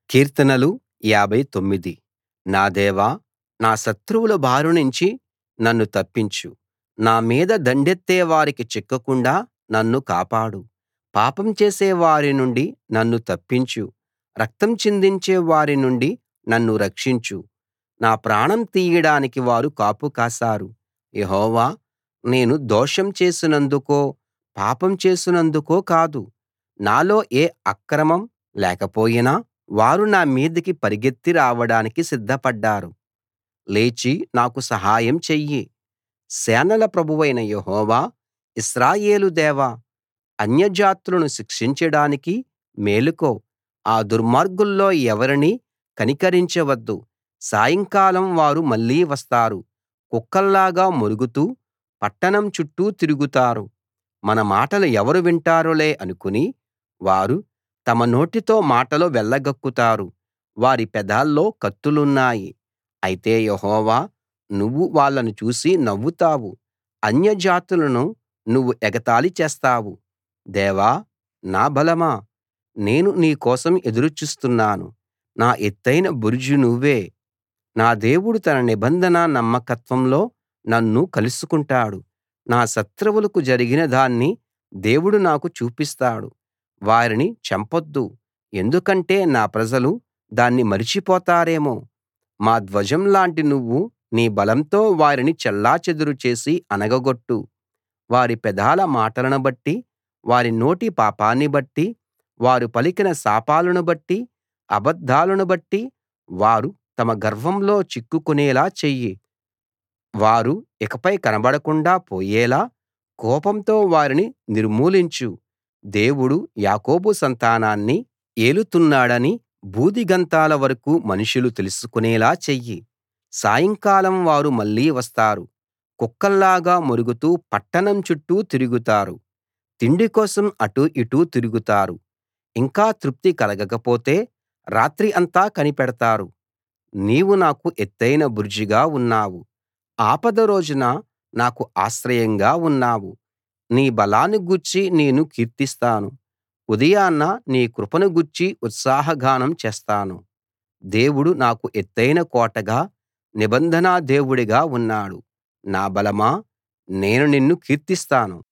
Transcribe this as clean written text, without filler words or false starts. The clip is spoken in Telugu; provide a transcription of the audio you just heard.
కీర్తనలు 59. నా దేవా, నా శత్రువుల బారినుంచి నన్ను తప్పించు. నా మీద దండెత్తే వారికి చిక్కకుండా నన్ను కాపాడు. పాపం చేసే వారి నుండి నన్ను తప్పించు. రక్తం చిందించే వారి నుండి నన్ను రక్షించు. నా ప్రాణం తీయడానికి వారు కాపు కాశారు. యెహోవా, నేను దోషం చేసినందుకో, పాపం చేసినందుకో కాదు, నాలో ఏ అక్రమం లేకపోయినా వారు నా మీదికి పరిగెత్తి రావడానికి సిద్ధపడ్డారు. లేచి నాకు సహాయం చెయ్యి. సేనల ప్రభువైన యెహోవా, ఇశ్రాయేలు దేవా, అన్యజాతులను శిక్షించడానికి మేలుకో. ఆ దుర్మార్గుల్లో ఎవరినీ కనికరించవద్దు. సాయంకాలం వారు మళ్ళీ వస్తారు. కుక్కల్లాగా మొరుగుతూ పట్టణం చుట్టూ తిరుగుతారు. మన మాటలు ఎవరు వింటారులే అనుకుని వారు తమ నోటితో మాటలు వెళ్ళగక్కుతారు. వారి పెదాల్లో కత్తులున్నాయి. అయితే యెహోవా, నువ్వు వాళ్ళను చూసి నవ్వుతావు. అన్యజాతులను నువ్వు ఎగతాళి చేస్తావు. దేవా, నా బలమా, నేను నీ కోసం ఎదురు చూస్తున్నాను. నా ఎత్తయిన బురుజు నువ్వే. నా దేవుడు తన నిబంధన నమ్మకత్వంలో నన్ను కలుసుకుంటాడు. నా శత్రువులకు జరిగిన దాన్ని దేవుడు నాకు చూపిస్తాడు. వారిని చంపొద్దు, ఎందుకంటే నా ప్రజలు దాన్ని మరిచిపోతారేమో. మా ధ్వజం లాంటి నువ్వు నీ బలంతో వారిని చెల్లాచెదరు చేసి అణగగొట్టు. వారి పెదాల మాటలను బట్టి, వారి నోటి పాపాన్ని బట్టి, వారు పలికిన శాపాలను బట్టి, అబద్ధాలను బట్టి వారు తమ గర్వంలో చిక్కుకునేలా చెయ్యి. వారు ఇకపై కనబడకుండా పోయేలా కోపంతో వారిని నిర్మూలించు. దేవుడు యాకోబు సంతానాన్ని ఏలుతున్నాడని భూదిగంతాల వరకూ మనుషులు తెలుసుకునేలా చెయ్యి. సాయంకాలం వారు మళ్ళీ వస్తారు. కుక్కల్లాగా మొరుగుతూ పట్టణం చుట్టూ తిరుగుతారు. తిండి కోసం అటూ ఇటూ తిరుగుతారు. ఇంకా తృప్తి కలగకపోతే రాత్రి అంతా కనిపెడతారు. నీవు నాకు ఎత్తయిన బురుజుగా ఉన్నావు. ఆపద రోజున నాకు ఆశ్రయంగా ఉన్నావు. నీ బలాన్ని గూర్చి నేను కీర్తిస్తాను. ఉదయాన నీ కృపను గూర్చి ఉత్సాహగానం చేస్తాను. దేవుడు నాకు ఎత్తయిన కోటగా, నిబంధన దేవుడిగా ఉన్నాడు. నా బలమా, నేను నిన్ను కీర్తిస్తాను.